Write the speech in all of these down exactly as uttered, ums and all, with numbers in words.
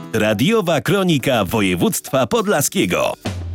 Radiowa Kronika Województwa Podlaskiego.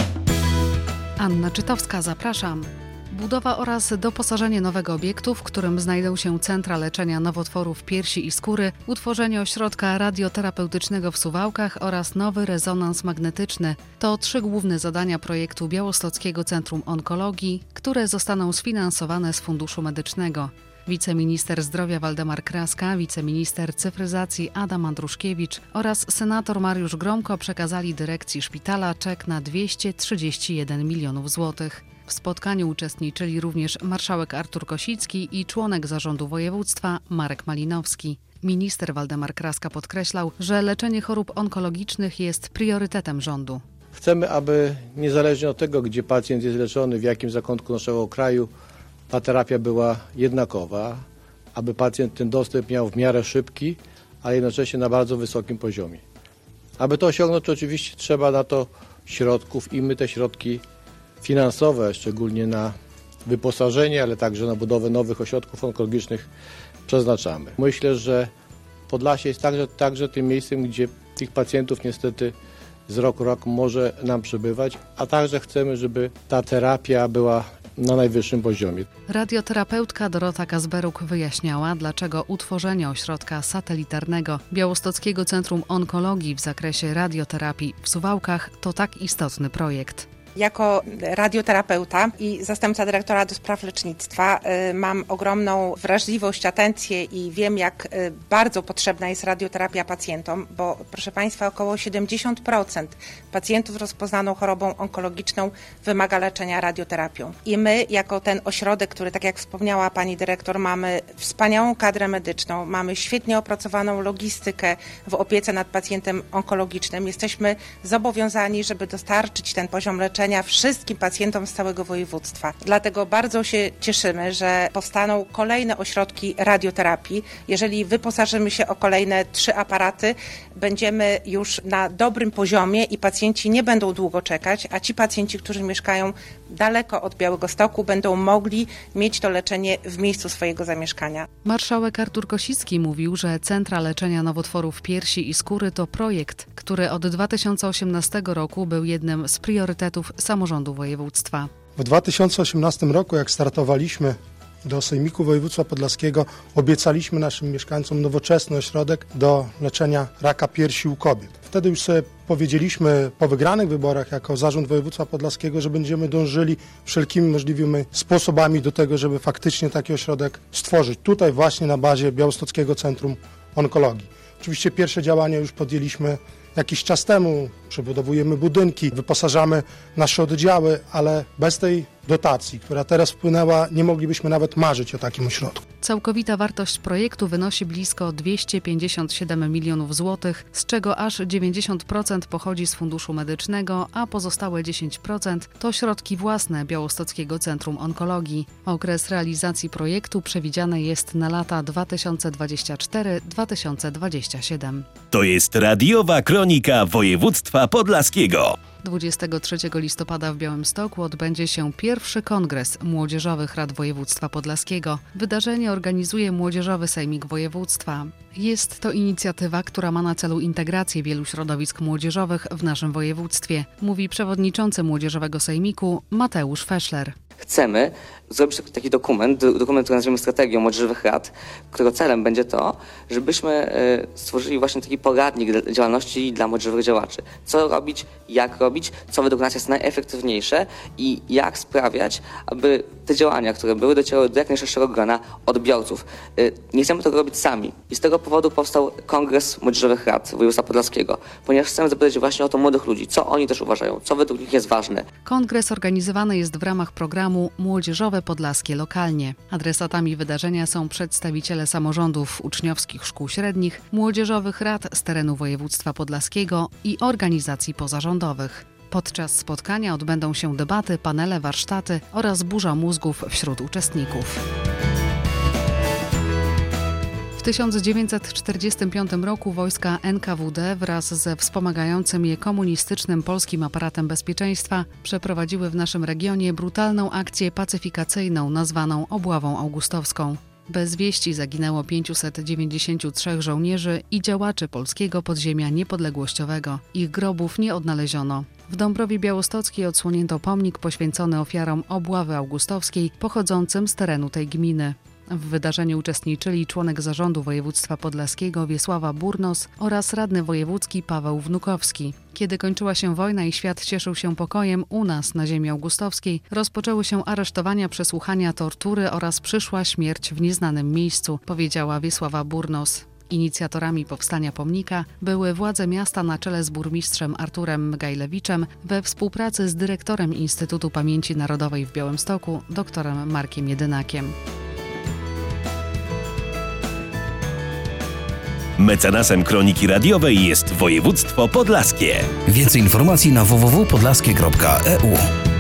Anna Czytowska, zapraszam. Budowa oraz doposażenie nowego obiektu, w którym znajdą się centra leczenia nowotworów piersi i skóry, utworzenie ośrodka radioterapeutycznego w Suwałkach oraz nowy rezonans magnetyczny to trzy główne zadania projektu Białostockiego Centrum Onkologii, które zostaną sfinansowane z Funduszu Medycznego. Wiceminister zdrowia Waldemar Kraska, wiceminister cyfryzacji Adam Andruszkiewicz oraz senator Mariusz Gromko przekazali dyrekcji szpitala czek na dwieście trzydzieści jeden milionów złotych. W spotkaniu uczestniczyli również marszałek Artur Kosicki i członek zarządu województwa Marek Malinowski. Minister Waldemar Kraska podkreślał, że leczenie chorób onkologicznych jest priorytetem rządu. Chcemy, aby niezależnie od tego, gdzie pacjent jest leczony, w jakim zakątku naszego kraju, ta terapia była jednakowa, aby pacjent ten dostęp miał w miarę szybki, a jednocześnie na bardzo wysokim poziomie. Aby to osiągnąć, oczywiście trzeba na to środków i my te środki finansowe, szczególnie na wyposażenie, ale także na budowę nowych ośrodków onkologicznych przeznaczamy. Myślę, że Podlasie jest także, także tym miejscem, gdzie tych pacjentów niestety z roku w rok może nam przybywać, a także chcemy, żeby ta terapia była na najwyższym poziomie. Radioterapeutka Dorota Kazberuk wyjaśniała, dlaczego utworzenie ośrodka satelitarnego Białostockiego Centrum Onkologii w zakresie radioterapii w Suwałkach to tak istotny projekt. Jako radioterapeuta i zastępca dyrektora do spraw lecznictwa mam ogromną wrażliwość, atencję i wiem, jak bardzo potrzebna jest radioterapia pacjentom, bo proszę Państwa, około siedemdziesiąt procent pacjentów z rozpoznaną chorobą onkologiczną wymaga leczenia radioterapią. I my, jako ten ośrodek, który, tak jak wspomniała Pani Dyrektor, mamy wspaniałą kadrę medyczną, mamy świetnie opracowaną logistykę w opiece nad pacjentem onkologicznym, jesteśmy zobowiązani, żeby dostarczyć ten poziom leczenia wszystkim pacjentom z całego województwa. Dlatego bardzo się cieszymy, że powstaną kolejne ośrodki radioterapii. Jeżeli wyposażymy się o kolejne trzy aparaty, będziemy już na dobrym poziomie i pacjenci nie będą długo czekać, a ci pacjenci, którzy mieszkają daleko od Białegostoku, będą mogli mieć to leczenie w miejscu swojego zamieszkania. Marszałek Artur Kosicki mówił, że Centra Leczenia Nowotworów Piersi i Skóry to projekt, który od dwa tysiące osiemnastego roku był jednym z priorytetów samorządu województwa. W dwa tysiące osiemnastym roku, jak startowaliśmy do Sejmiku Województwa Podlaskiego, obiecaliśmy naszym mieszkańcom nowoczesny ośrodek do leczenia raka piersi u kobiet. Wtedy już sobie powiedzieliśmy po wygranych wyborach jako Zarząd Województwa Podlaskiego, że będziemy dążyli wszelkimi możliwymi sposobami do tego, żeby faktycznie taki ośrodek stworzyć. Tutaj właśnie na bazie Białostockiego Centrum Onkologii. Oczywiście pierwsze działania już podjęliśmy jakiś czas temu, przebudowujemy budynki, wyposażamy nasze oddziały, ale bez tej dotacji, która teraz wpłynęła, nie moglibyśmy nawet marzyć o takim ośrodku. Całkowita wartość projektu wynosi blisko dwieście pięćdziesiąt siedem milionów złotych, z czego aż dziewięćdziesiąt procent pochodzi z Funduszu Medycznego, a pozostałe dziesięć procent to środki własne Białostockiego Centrum Onkologii. Okres realizacji projektu przewidziany jest na lata dwa tysiące dwudziesty czwarty do dwa tysiące dwudziestego siódmego. To jest Radiowa Kronika Województwa Podlaskiego. dwudziestego trzeciego listopada w Białymstoku odbędzie się pierwszy kongres Młodzieżowych Rad Województwa Podlaskiego. Wydarzenie organizuje Młodzieżowy Sejmik Województwa. Jest to inicjatywa, która ma na celu integrację wielu środowisk młodzieżowych w naszym województwie, mówi przewodniczący Młodzieżowego Sejmiku Mateusz Feszler. Chcemy zrobić taki dokument, dokument, który nazwiemy Strategią Młodzieżowych Rad, którego celem będzie to, żebyśmy stworzyli właśnie taki poradnik działalności dla młodzieżowych działaczy. Co robić, jak robić, co według nas jest najefektywniejsze i jak sprawiać, aby te działania, które były, docierały do jak najszerszego grona odbiorców. Nie chcemy tego robić sami i z tego powodu powstał Kongres Młodzieżowych Rad Województwa Podlaskiego, ponieważ chcemy zapytać właśnie o to młodych ludzi, co oni też uważają, co według nich jest ważne. Kongres organizowany jest w ramach programu Młodzieżowe Podlaskie Lokalnie. Adresatami wydarzenia są przedstawiciele samorządów uczniowskich szkół średnich, młodzieżowych rad z terenu województwa podlaskiego i organizacji pozarządowych. Podczas spotkania odbędą się debaty, panele, warsztaty oraz burza mózgów wśród uczestników. W tysiąc dziewięćset czterdziestym piątym roku wojska N K W D wraz ze wspomagającym je komunistycznym polskim aparatem bezpieczeństwa przeprowadziły w naszym regionie brutalną akcję pacyfikacyjną nazwaną Obławą Augustowską. Bez wieści zaginęło pięciuset dziewięćdziesięciu trzech żołnierzy i działaczy polskiego podziemia niepodległościowego. Ich grobów nie odnaleziono. W Dąbrowie Białostockiej odsłonięto pomnik poświęcony ofiarom obławy augustowskiej pochodzącym z terenu tej gminy. W wydarzeniu uczestniczyli członek zarządu województwa podlaskiego Wiesława Burnos oraz radny wojewódzki Paweł Wnukowski. Kiedy kończyła się wojna i świat cieszył się pokojem, u nas na ziemi augustowskiej rozpoczęły się aresztowania, przesłuchania, tortury oraz przyszła śmierć w nieznanym miejscu, powiedziała Wiesława Burnos. Inicjatorami powstania pomnika były władze miasta na czele z burmistrzem Arturem Gajlewiczem we współpracy z dyrektorem Instytutu Pamięci Narodowej w Białymstoku, doktorem Markiem Jedynakiem. Mecenasem Kroniki Radiowej jest województwo podlaskie. Więcej informacji na w w w kropka podlaskie kropka e u.